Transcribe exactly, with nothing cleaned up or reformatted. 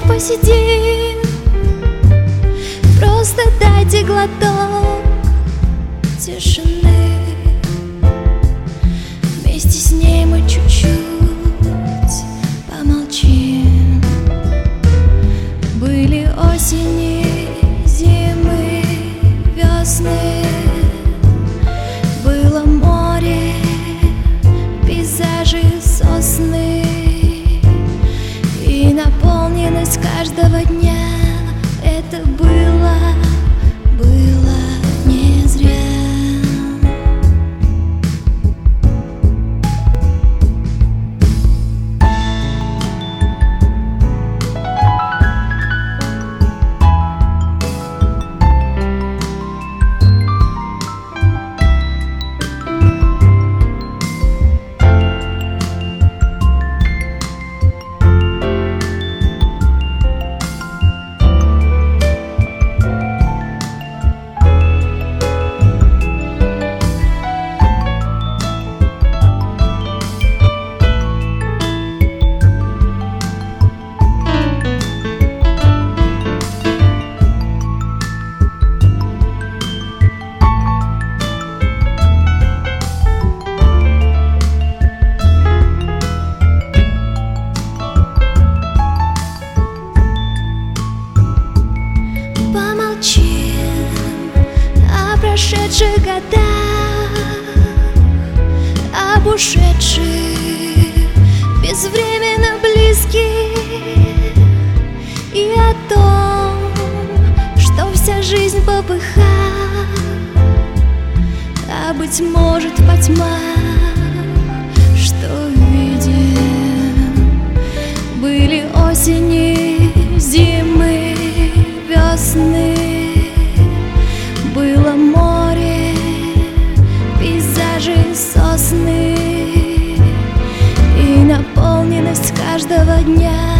посидим, просто дайте глоток тишины. Вместе с ней мы чуть-чуть помолчим. Были осени, зимы, весны, было море, пейзажи, сосны и наполненность каждого дня. Это было, было не зря. Прошедших годах, об ушедших, безвременно близких, и о том, что вся жизнь попыхах, а быть может во тьмах, что видим. Были осени, зимы, весны, было море, пейзажи, сосны и наполненность каждого дня.